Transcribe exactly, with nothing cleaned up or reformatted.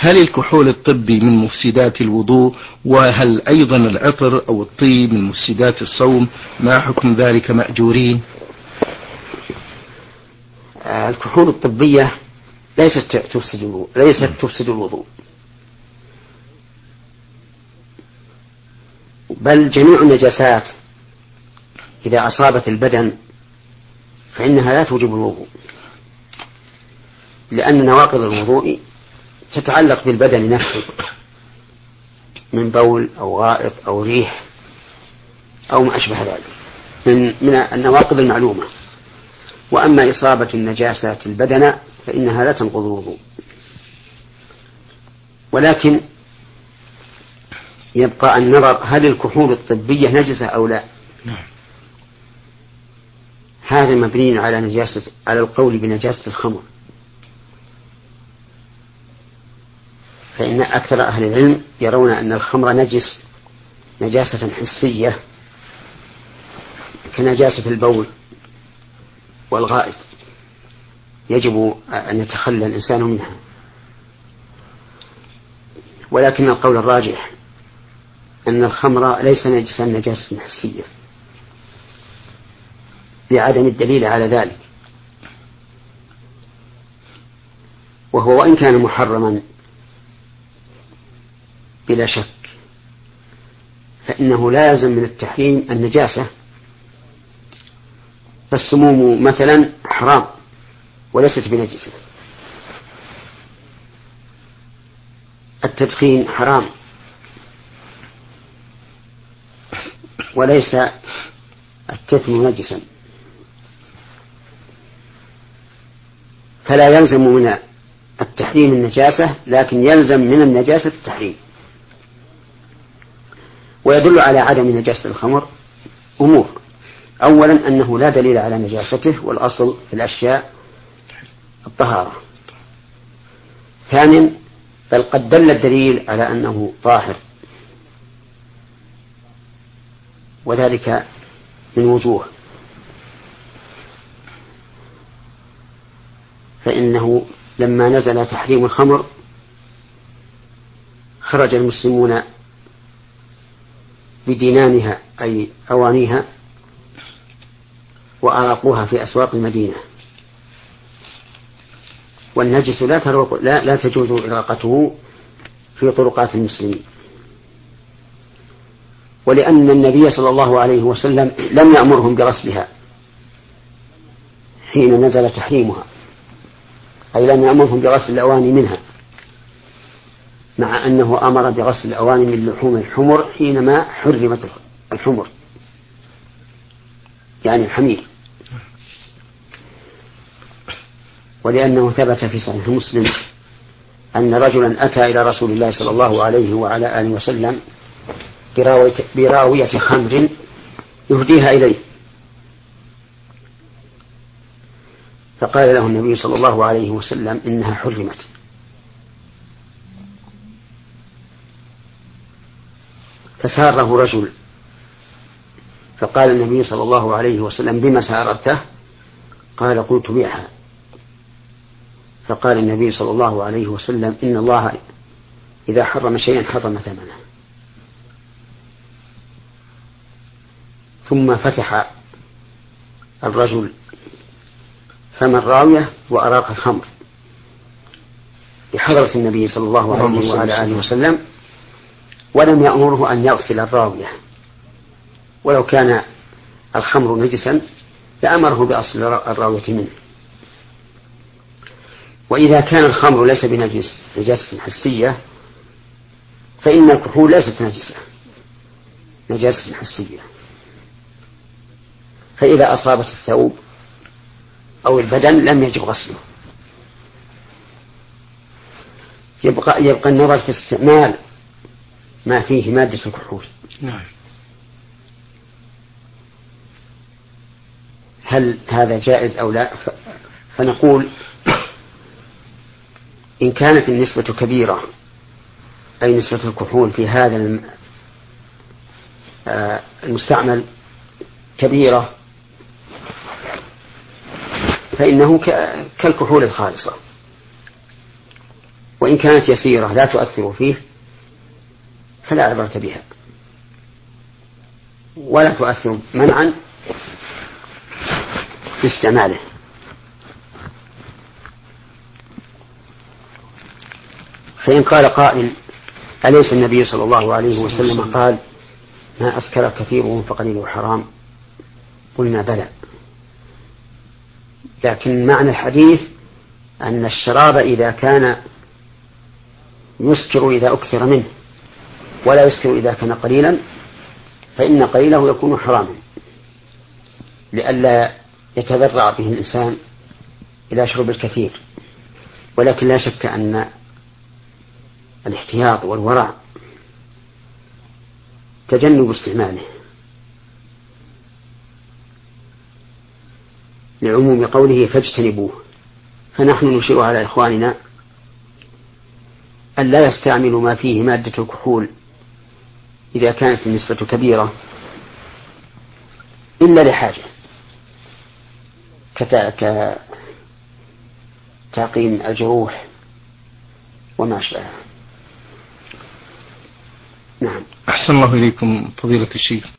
هل الكحول الطبي من مفسدات الوضوء؟ وهل أيضا العطر أو الطيب من مفسدات الصوم؟ ما حكم ذلك مأجورين؟ الكحول الطبية ليست تفسد الوضوء، ليست تفسد الوضوء، بل جميع النجاسات إذا أصابت البدن فإنها لا توجب الوضوء، لأن نواقض الوضوء تتعلق بالبدن نفسه من بول أو غائط أو ريح أو ما أشبه ذلك من من النواقض المعلومة. وأما إصابة النجاسات البدن فإنها لا تنقض الوضوء. ولكن يبقى النظر هل الكحول الطبية نجسة أو لا. نعم. هذا مبني على نجاسة، على القول بنجاسة الخمر، فإن أكثر أهل العلم يرون أن الخمر نجس نجاسة حسية كنجاسة البول والغائط، يجب أن يتخلى الإنسان منها. ولكن القول الراجح أن الخمر ليس نجسا نجاسة حسية لعدم الدليل على ذلك، وهو وإن كان محرما بلا شك فإنه لازم من التحريم النجاسة، فالسموم مثلا حرام وليست بنجسة، التدخين حرام وليس التثم نجسا، فلا يلزم من التحريم النجاسة، لكن يلزم من النجاسة التحريم. ويدل على عدم نجاسة الخمر أمور: أولا أنه لا دليل على نجاسته، والأصل في الأشياء الطهارة. ثانيا بل قد دل الدليل على أنه طاهر، وذلك من وجوه: فإنه لما نزل تحريم الخمر خرج المسلمون بدينانها أي أوانيها وأراقوها في أسواق المدينة، والنجس لا, لا, لا تجوز إراقته في طرقات المسلمين. ولأن النبي صلى الله عليه وسلم لم يأمرهم بغسلها حين نزل تحريمها، أي لم يأمرهم بغسل الأواني منها، مع أنه أمر بغسل الأواني من لحوم الحمر حينما حرمت الحمر يعني الحمير. ولأنه ثبت في صحيح مسلم أن رجلا أتى إلى رسول الله صلى الله عليه وعلى آله وسلم براوية, براوية خمر يهديها إليه، فقال له النبي صلى الله عليه وسلم إنها حرمت، فساره رجل، فقال النبي صلى الله عليه وسلم: بما سارته؟ قال: قلت بيعها. فقال النبي صلى الله عليه وسلم: إن الله إذا حرم شيئا حرم ثمنه. ثم فتح الرجل فم الراوية وأراق الخمر بحضرة النبي صلى الله عليه وعلى آله وسلم، ولم يأمره أن يغسل الراوية، ولو كان الخمر نجسا لأمره بأصل الراوية منه. وإذا كان الخمر ليس بنجس نجاسة حسية فإن الكحول ليست نجسة نجاسة حسية، فإذا أصابت الثوب أو البدن لم يجب غسله. يبقى, يبقى النظر في استعمال ما فيه مادة الكحول. نعم. هل هذا جائز أو لا؟ فنقول إن كانت النسبة كبيرة، أي نسبة الكحول في هذا المستعمل كبيرة، فإنه كالكحول الخالصة. وإن كانت يسيرة لا تؤثر فيه فلا عبرة بها، ولا تؤثر منعا باستعماله. فإن قال قائل أليس النبي صلى الله عليه وسلم قال ما أسكر كثيره فقليله حرام؟ قلنا بلى، لكن معنى الحديث أن الشراب إذا كان يسكر إذا أكثر منه ولا يسكر إذا كان قليلا فإن قليله يكون حراما، لئلا يتذرع به الإنسان إلى شرب الكثير. ولكن لا شك أن الاحتياط والورع تجنب استعماله، لعموم قوله فاجتنبوه. فنحن نشير على إخواننا أن لا يستعملوا ما فيه مادة الكحول إذا كانت النسبة كبيرة إلا لحاجة كتعقيم الجروح وما أشبهها. نعم. أحسن الله إليكم فضيلة الشيخ.